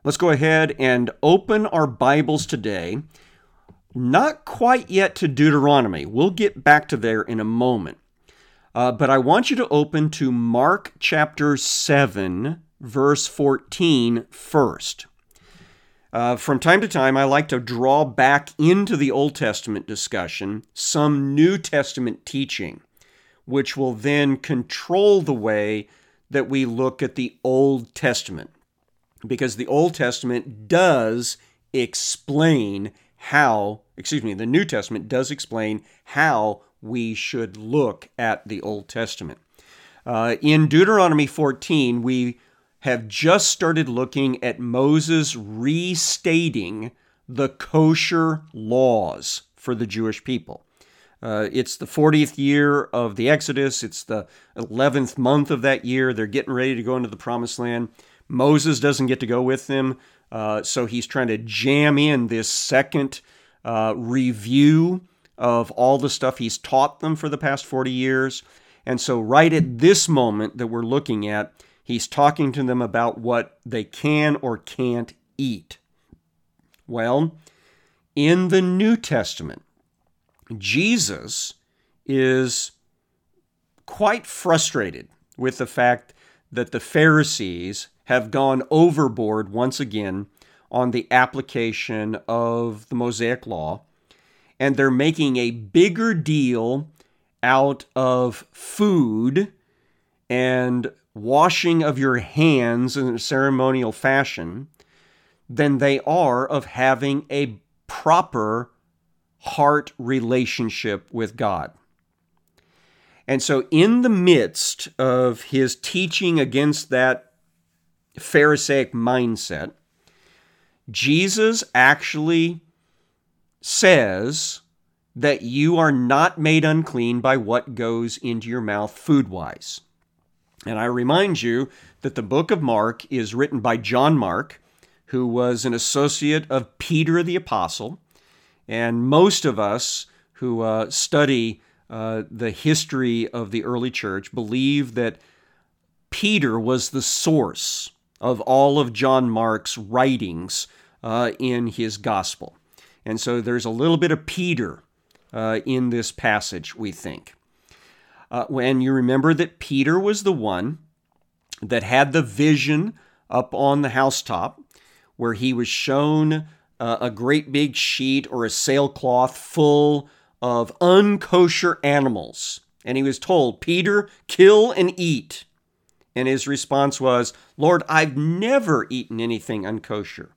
Let's go ahead and open our Bibles today. Not quite yet to Deuteronomy. We'll get back to there in a moment. But I want you to open to Mark chapter 7, verse 14 first. From time to time, I like to draw back into the Old Testament discussion some New Testament teaching, which will then control the way that we look at the Old Testament. Because the Old Testament does explain the New Testament does explain how we should look at the Old Testament. In Deuteronomy 14, we have just started looking at Moses restating the kosher laws for the Jewish people. It's the 40th year of the Exodus. It's the 11th month of that year. They're getting ready to go into the Promised Land. Moses doesn't get to go with them, so he's trying to jam in this second review of all the stuff he's taught them for the past 40 years. And so right at this moment that we're looking at, he's talking to them about what they can or can't eat. Well, in the New Testament, Jesus is quite frustrated with the fact that the Pharisees have gone overboard once again on the application of the Mosaic Law, and they're making a bigger deal out of food and washing of your hands in a ceremonial fashion than they are of having a proper heart relationship with God. And so in the midst of his teaching against that Pharisaic mindset, Jesus actually says that you are not made unclean by what goes into your mouth food-wise. And I remind you that the book of Mark is written by John Mark, who was an associate of Peter the Apostle. And most of us who study the history of the early church believe that Peter was the source of all of John Mark's writings in his gospel. And so there's a little bit of Peter in this passage, we think. When you remember that Peter was the one that had the vision up on the housetop where he was shown a great big sheet or a sailcloth full of unkosher animals. And he was told, Peter, kill and eat. And his response was, Lord, I've never eaten anything unkosher.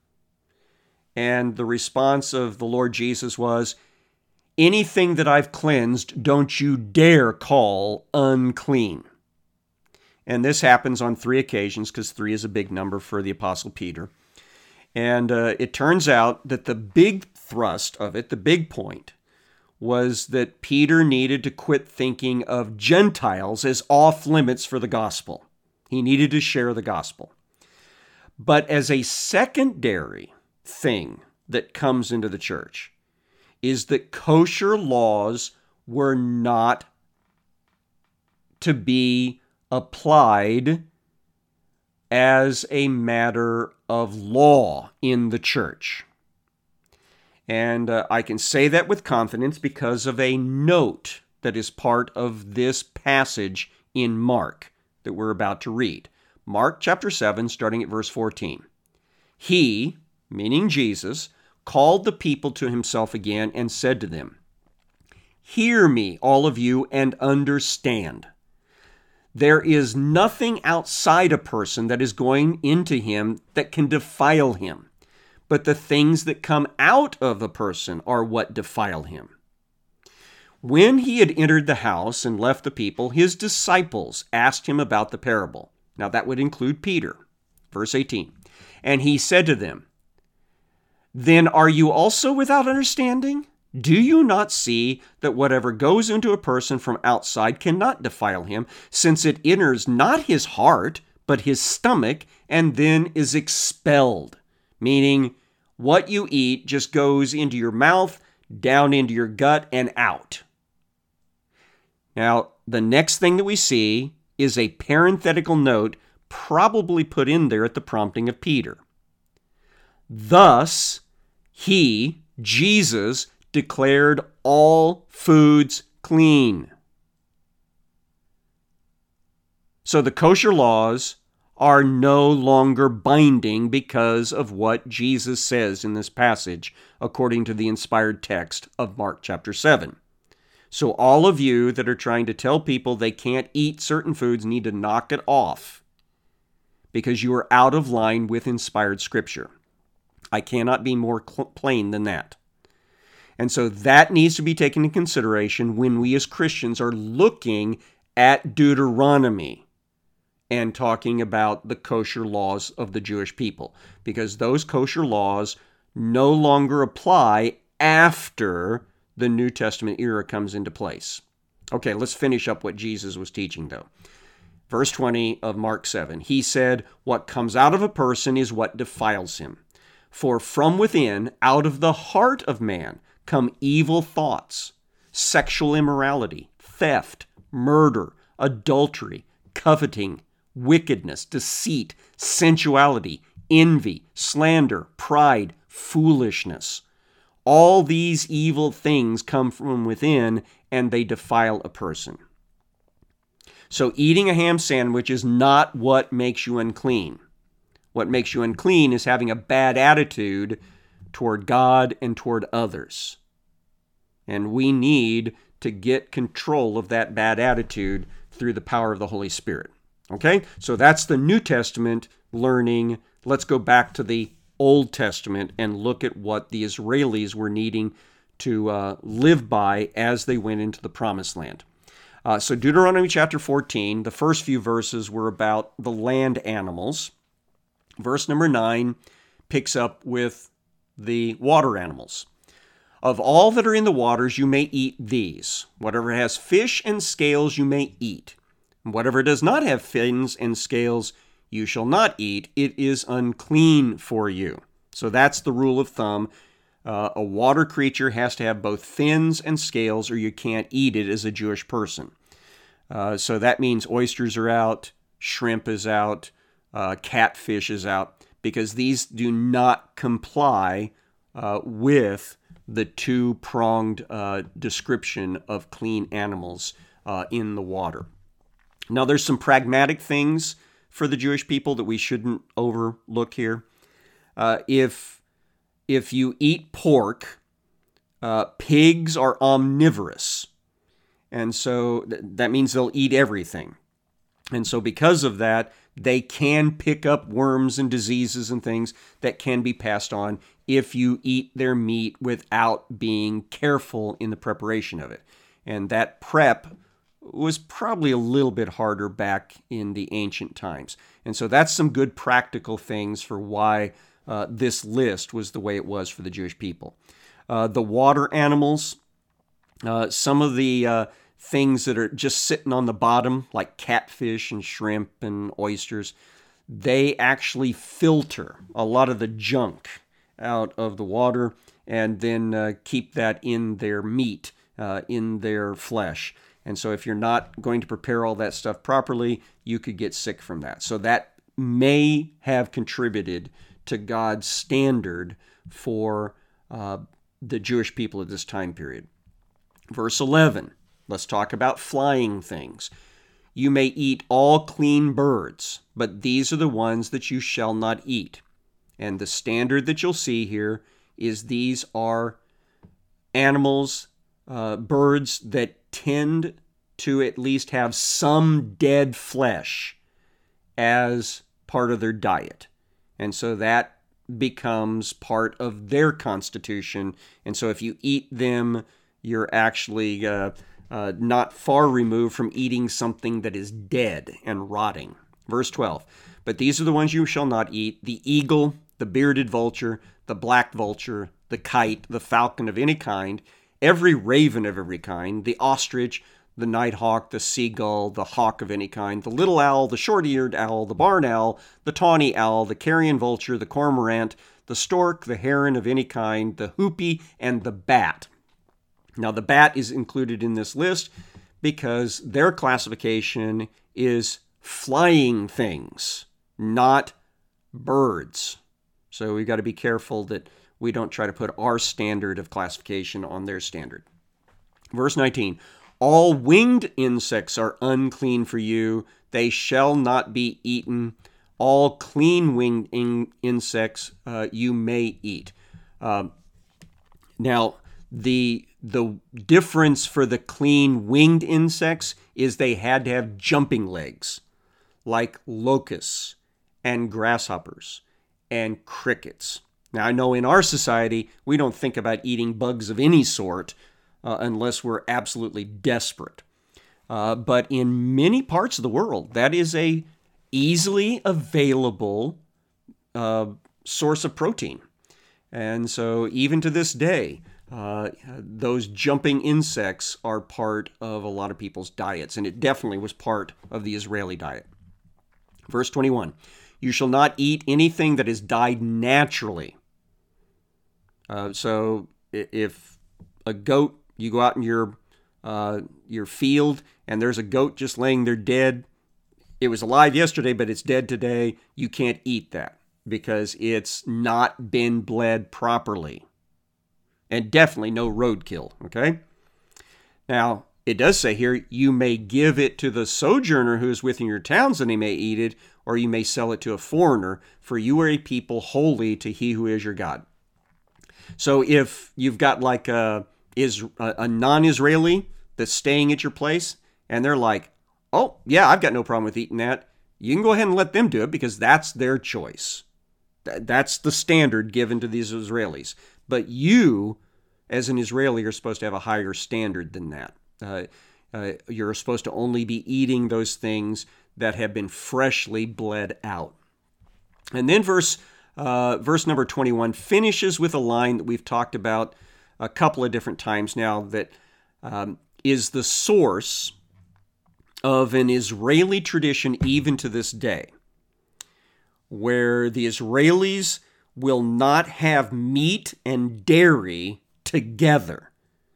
And the response of the Lord Jesus was, anything that I've cleansed, don't you dare call unclean. And this happens on 3 occasions, because 3 is a big number for the Apostle Peter. And it turns out that the big thrust of it, the big point, was that Peter needed to quit thinking of Gentiles as off limits for the gospel. He needed to share the gospel. But as a secondary thing that comes into the church is that kosher laws were not to be applied as a matter of law in the church. And I can say that with confidence because of a note that is part of this passage in Mark that we're about to read. Mark chapter 7, starting at verse 14. He, meaning Jesus, called the people to himself again and said to them, Hear me, all of you, and understand. There is nothing outside a person that is going into him that can defile him, but the things that come out of a person are what defile him. When he had entered the house and left the people, his disciples asked him about the parable. Now that would include Peter. Verse 18. And he said to them, Then are you also without understanding? Do you not see that whatever goes into a person from outside cannot defile him, since it enters not his heart, but his stomach, and then is expelled? Meaning, what you eat just goes into your mouth, down into your gut, and out. Now, the next thing that we see is a parenthetical note probably put in there at the prompting of Peter. Thus, he, Jesus, declared all foods clean. So the kosher laws are no longer binding because of what Jesus says in this passage, according to the inspired text of Mark chapter 7. So all of you that are trying to tell people they can't eat certain foods need to knock it off, because you are out of line with inspired Scripture. I cannot be more plain than that. And so that needs to be taken into consideration when we as Christians are looking at Deuteronomy and talking about the kosher laws of the Jewish people, because those kosher laws no longer apply after the New Testament era comes into place. Okay, let's finish up what Jesus was teaching, though. Verse 20 of Mark 7, he said, "What comes out of a person is what defiles him. For from within, out of the heart of man, come evil thoughts, sexual immorality, theft, murder, adultery, coveting, wickedness, deceit, sensuality, envy, slander, pride, foolishness. All these evil things come from within, and they defile a person." So eating a ham sandwich is not what makes you unclean. What makes you unclean is having a bad attitude toward God and toward others. And we need to get control of that bad attitude through the power of the Holy Spirit. Okay? So that's the New Testament learning. Let's go back to the Old Testament and look at what the Israelis were needing to live by as they went into the Promised Land. So Deuteronomy chapter 14, the first few verses were about the land animals. Verse number 9 picks up with the water animals. "Of all that are in the waters you may eat these. Whatever has fish and scales you may eat. And whatever does not have fins and scales you shall not eat. It is unclean for you." So that's the rule of thumb. A water creature has to have both fins and scales, or you can't eat it as a Jewish person. So that means oysters are out, shrimp is out, catfish is out, because these do not comply with the two-pronged description of clean animals in the water. Now, there's some pragmatic things for the Jewish people that we shouldn't overlook here. If you eat pork, pigs are omnivorous, and so that means they'll eat everything. And so because of that, they can pick up worms and diseases and things that can be passed on if you eat their meat without being careful in the preparation of it. And that prep was probably a little bit harder back in the ancient times. And so that's some good practical things for why this list was the way it was for the Jewish people. The water animals, some of the things that are just sitting on the bottom, like catfish and shrimp and oysters, they actually filter a lot of the junk out of the water and then keep that in their meat, in their flesh. And so if you're not going to prepare all that stuff properly, you could get sick from that. So that may have contributed to God's standard for the Jewish people at this time period. Verse 11, let's talk about flying things. "You may eat all clean birds, but these are the ones that you shall not eat." And the standard that you'll see here is these are animals, birds that tend to at least have some dead flesh as part of their diet. And so that becomes part of their constitution. And so if you eat them, you're actually not far removed from eating something that is dead and rotting. Verse 12, "But these are the ones you shall not eat: the eagle, the bearded vulture, the black vulture, the kite, the falcon of any kind, every raven of every kind, the ostrich, the nighthawk, the seagull, the hawk of any kind, the little owl, the short-eared owl, the barn owl, the tawny owl, the carrion vulture, the cormorant, the stork, the heron of any kind, the hoopie, and the bat." Now, the bat is included in this list because their classification is flying things, not birds. So we've got to be careful that we don't try to put our standard of classification on their standard. Verse 19, all winged insects are unclean for you. They shall not be eaten. All clean winged insects you may eat. Now, the difference for the clean winged insects is they had to have jumping legs, like locusts and grasshoppers and crickets. Now, I know in our society, we don't think about eating bugs of any sort unless we're absolutely desperate. But in many parts of the world, that is a easily available source of protein. And so even to this day, those jumping insects are part of a lot of people's diets, and it definitely was part of the Israeli diet. Verse 21, you shall not eat anything that is died naturally. So if a goat, you go out in your field and there's a goat just laying there dead, it was alive yesterday, but it's dead today, you can't eat that because it's not been bled properly. And definitely no roadkill, okay? Now, it does say here, you may give it to the sojourner who is within your towns, and he may eat it, or you may sell it to a foreigner, for you are a people holy to he who is your God. So if you've got like a non-Israeli that's staying at your place, and they're like, oh, yeah, I've got no problem with eating that, you can go ahead and let them do it because that's their choice. That's the standard given to these Israelis. But you, as an Israeli, are supposed to have a higher standard than that. You're supposed to only be eating those things that have been freshly bled out. And then verse number 21 finishes with a line that we've talked about a couple of different times now that is the source of an Israeli tradition even to this day, where the Israelis will not have meat and dairy together.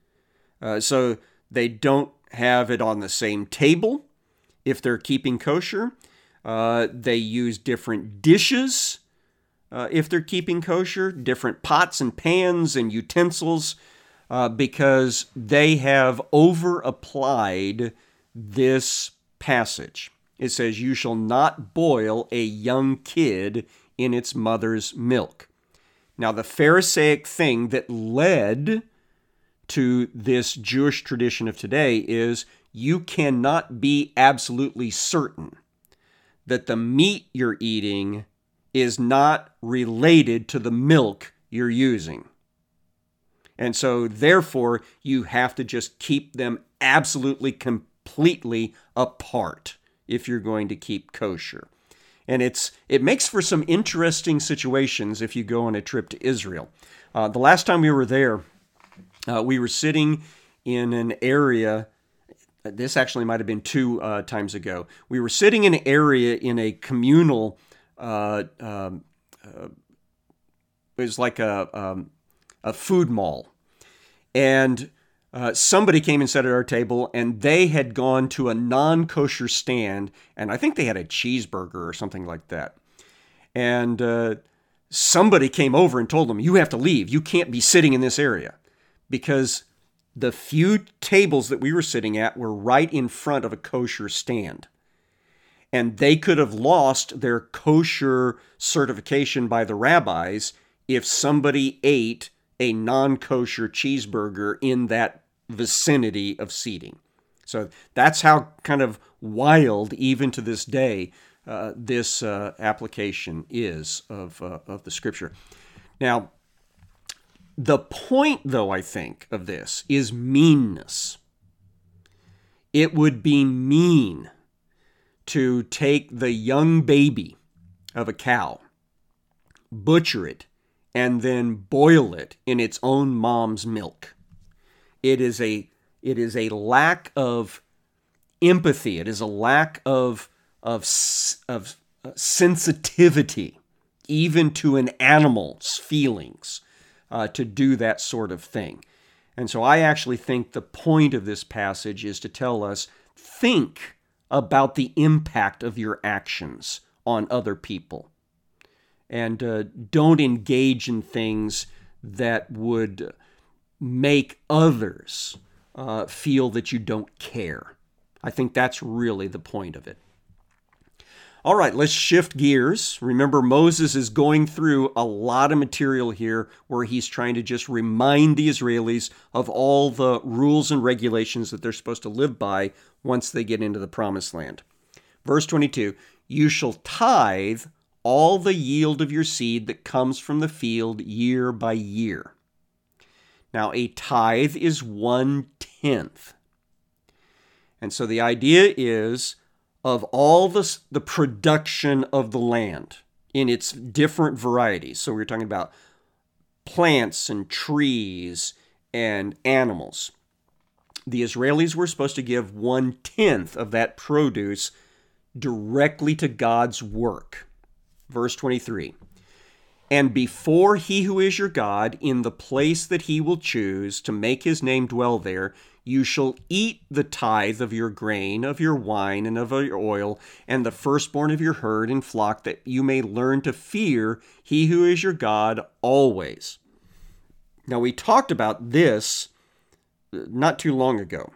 So they don't have it on the same table if they're keeping kosher. They use different dishes if they're keeping kosher, different pots and pans and utensils, because they have over-applied this passage. It says, you shall not boil a young kid in its mother's milk. Now, the Pharisaic thing that led to this Jewish tradition of today is you cannot be absolutely certain that the meat you're eating is not related to the milk you're using. And so, therefore, you have to just keep them absolutely, completely apart if you're going to keep kosher. And it makes for some interesting situations if you go on a trip to Israel. The last time we were there, we were sitting in an area. This actually might have been two times ago. We were sitting in an area in a communal. It was like a food mall, and somebody came and sat at our table, and they had gone to a non-kosher stand, and I think they had a cheeseburger or something like that. And somebody came over and told them, you have to leave. You can't be sitting in this area. Because the few tables that we were sitting at were right in front of a kosher stand. And they could have lost their kosher certification by the rabbis if somebody ate a non-kosher cheeseburger in that vicinity of seating. So that's how kind of wild, even to this day, this application is of the Scripture. Now, the point, though, I think, of this is meanness. It would be mean to take the young baby of a cow, butcher it, and then boil it in its own mom's milk. It is a lack of empathy. It is a lack of sensitivity, even to an animal's feelings, to do that sort of thing. And so I actually think the point of this passage is to tell us, think about the impact of your actions on other people. and don't engage in things that would make others feel that you don't care. I think that's really the point of it. All right, let's shift gears. Remember, Moses is going through a lot of material here where he's trying to just remind the Israelis of all the rules and regulations that they're supposed to live by once they get into the Promised Land. Verse 22, you shall tithe all the yield of your seed that comes from the field year by year. Now, a tithe is 1/10. And so the idea is of all the production of the land in its different varieties. So we're talking about plants and trees and animals. The Israelis were supposed to give 1/10 of that produce directly to God's work. Verse 23, and before he who is your God, in the place that he will choose to make his name dwell there, you shall eat the tithe of your grain, of your wine, and of your oil, and the firstborn of your herd and flock, that you may learn to fear he who is your God always. Now, we talked about this not too long ago,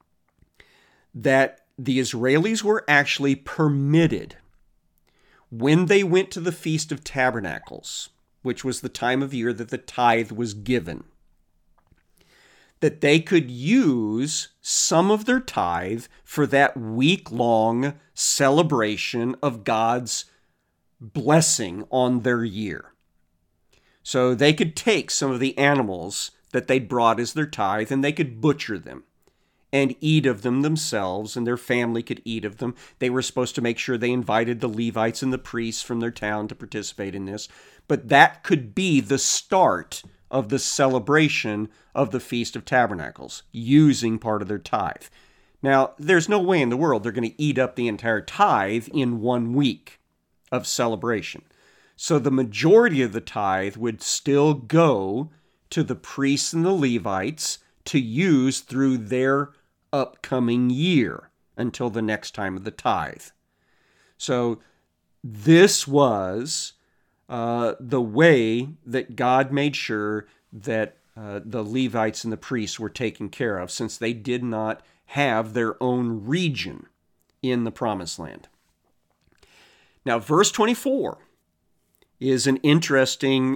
that the Israelis were actually permitted, when they went to the Feast of Tabernacles, which was the time of year that the tithe was given, that they could use some of their tithe for that week-long celebration of God's blessing on their year. So they could take some of the animals that they'd brought as their tithe and they could butcher them and eat of them themselves, and their family could eat of them. They were supposed to make sure they invited the Levites and the priests from their town to participate in this. But that could be the start of the celebration of the Feast of Tabernacles, using part of their tithe. Now, there's no way in the world they're going to eat up the entire tithe in 1 week of celebration. So the majority of the tithe would still go to the priests and the Levites to use through their upcoming year until the next time of the tithe. So this was the way that God made sure that the Levites and the priests were taken care of, since they did not have their own region in the Promised Land. Now, verse 24 is an interesting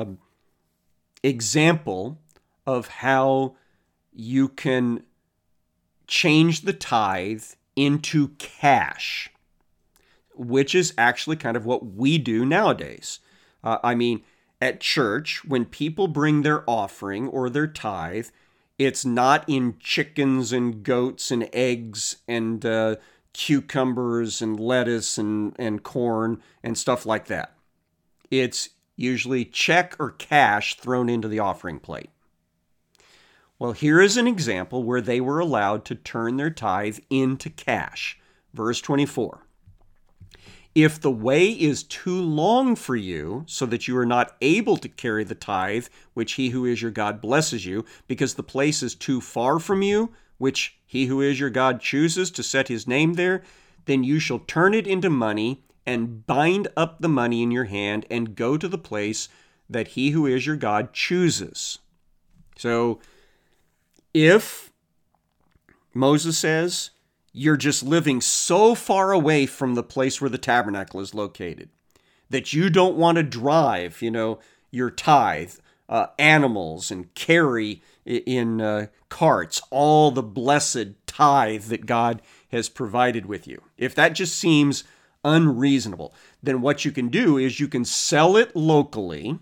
example of how you can change the tithe into cash, which is actually kind of what we do nowadays. At church, when people bring their offering or their tithe, it's not in chickens and goats and eggs and cucumbers and lettuce and corn and stuff like that. It's usually check or cash thrown into the offering plate. Well, here is an example where they were allowed to turn their tithe into cash. Verse 24. If the way is too long for you, so that you are not able to carry the tithe, which he who is your God blesses you, because the place is too far from you, which he who is your God chooses to set his name there, then you shall turn it into money and bind up the money in your hand and go to the place that he who is your God chooses. So, if Moses says you're just living so far away from the place where the tabernacle is located that you don't want to drive, your tithe, animals, and carry in carts all the blessed tithe that God has provided with you. If that just seems unreasonable, then what you can do is you can sell it locally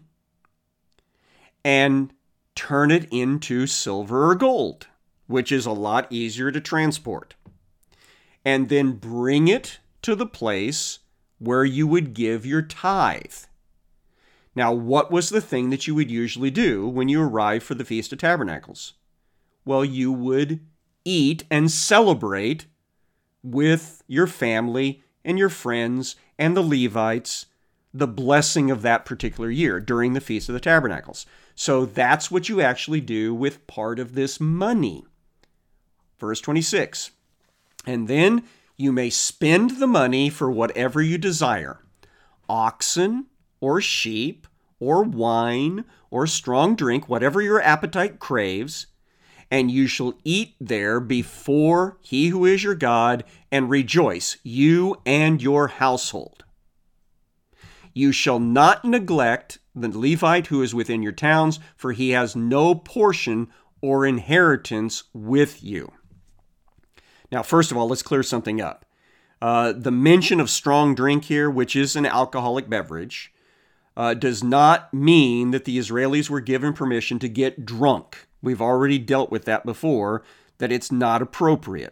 and turn it into silver or gold, which is a lot easier to transport, and then bring it to the place where you would give your tithe. Now, what was the thing that you would usually do when you arrived for the Feast of Tabernacles? Well, you would eat and celebrate with your family and your friends and the Levites the blessing of that particular year during the Feast of the Tabernacles. So that's what you actually do with part of this money. Verse 26, and then you may spend the money for whatever you desire, oxen or sheep or wine or strong drink, whatever your appetite craves, and you shall eat there before he who is your God, and rejoice, you and your household. You shall not neglect the Levite who is within your towns, for he has no portion or inheritance with you. Now, first of all, let's clear something up. The mention of strong drink here, which is an alcoholic beverage, does not mean that the Israelis were given permission to get drunk. We've already dealt with that before, that it's not appropriate.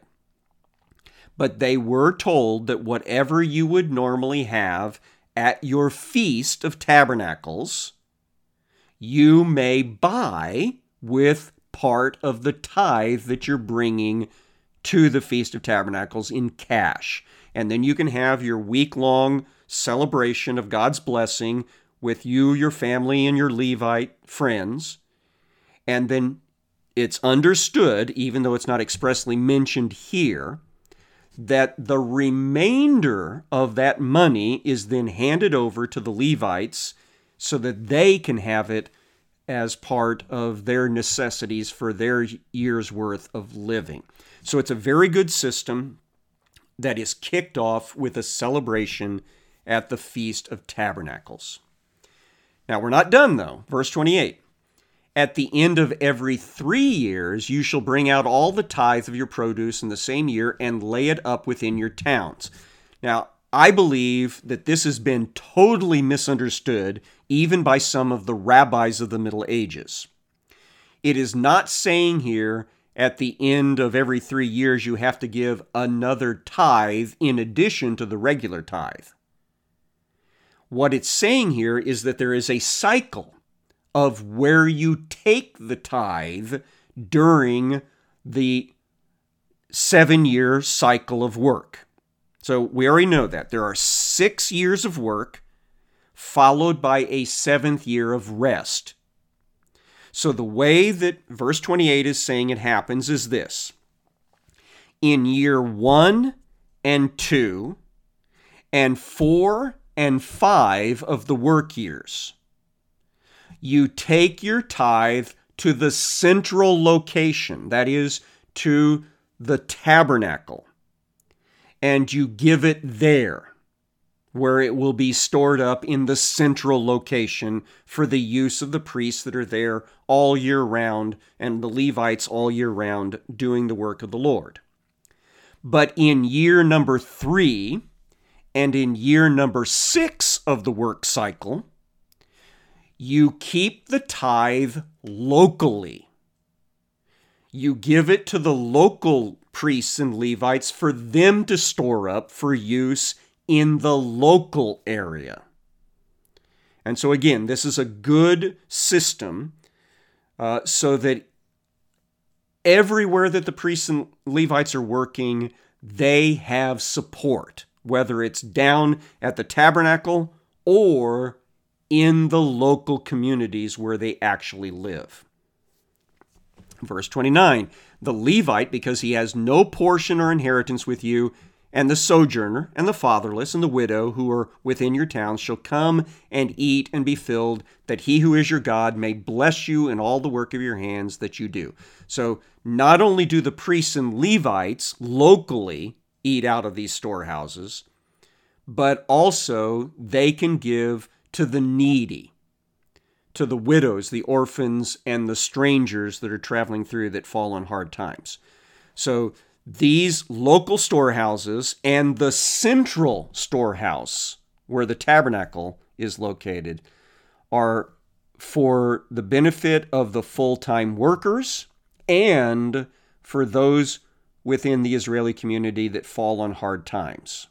But they were told that whatever you would normally have at your Feast of Tabernacles, you may buy with part of the tithe that you're bringing to the Feast of Tabernacles in cash. And then you can have your week-long celebration of God's blessing with you, your family, and your Levite friends. And then it's understood, even though it's not expressly mentioned here, that the remainder of that money is then handed over to the Levites so that they can have it as part of their necessities for their year's worth of living. So it's a very good system that is kicked off with a celebration at the Feast of Tabernacles. Now, we're not done, though. Verse 28. At the end of every 3 years, you shall bring out all the tithe of your produce in the same year and lay it up within your towns. Now, I believe that this has been totally misunderstood, even by some of the rabbis of the Middle Ages. It is not saying here, at the end of every 3 years, you have to give another tithe in addition to the regular tithe. What it's saying here is that there is a cycle of where you take the tithe during the 7-year cycle of work. So we already know that. There are 6 years of work followed by a 7th year of rest. So the way that verse 28 is saying it happens is this. In year 1 and 2 and 4 and 5 of the work years, you take your tithe to the central location, that is, to the tabernacle, and you give it there, where it will be stored up in the central location for the use of the priests that are there all year round and the Levites all year round doing the work of the Lord. But in year number 3 and in year number 6 of the work cycle, you keep the tithe locally. You give it to the local priests and Levites for them to store up for use in the local area. And so again, this is a good system so that everywhere that the priests and Levites are working, they have support, whether it's down at the tabernacle or in the local communities where they actually live. Verse 29, the Levite, because he has no portion or inheritance with you, and the sojourner, and the fatherless, and the widow who are within your towns shall come and eat and be filled, that he who is your God may bless you in all the work of your hands that you do. So not only do the priests and Levites locally eat out of these storehouses, but also they can give to the needy, to the widows, the orphans, and the strangers that are traveling through that fall on hard times. So these local storehouses and the central storehouse where the tabernacle is located are for the benefit of the full-time workers and for those within the Israeli community that fall on hard times.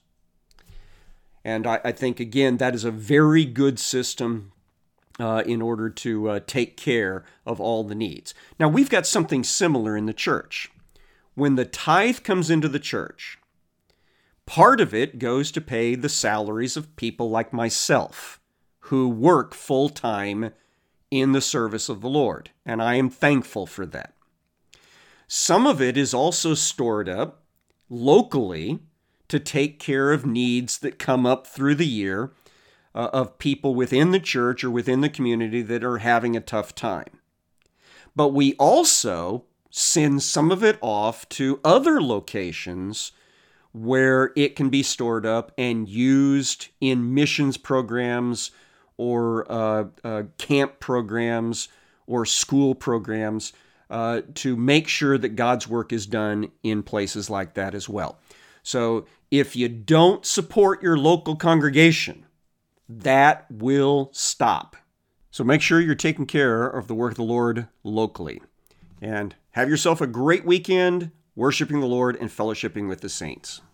And I think, again, that is a very good system in order to take care of all the needs. Now, we've got something similar in the church. When the tithe comes into the church, part of it goes to pay the salaries of people like myself who work full-time in the service of the Lord, and I am thankful for that. Some of it is also stored up locally to take care of needs that come up through the year, of people within the church or within the community that are having a tough time. But we also send some of it off to other locations where it can be stored up and used in missions programs or camp programs or school programs to make sure that God's work is done in places like that as well. So if you don't support your local congregation, that will stop. So make sure you're taking care of the work of the Lord locally. And have yourself a great weekend worshiping the Lord and fellowshipping with the saints.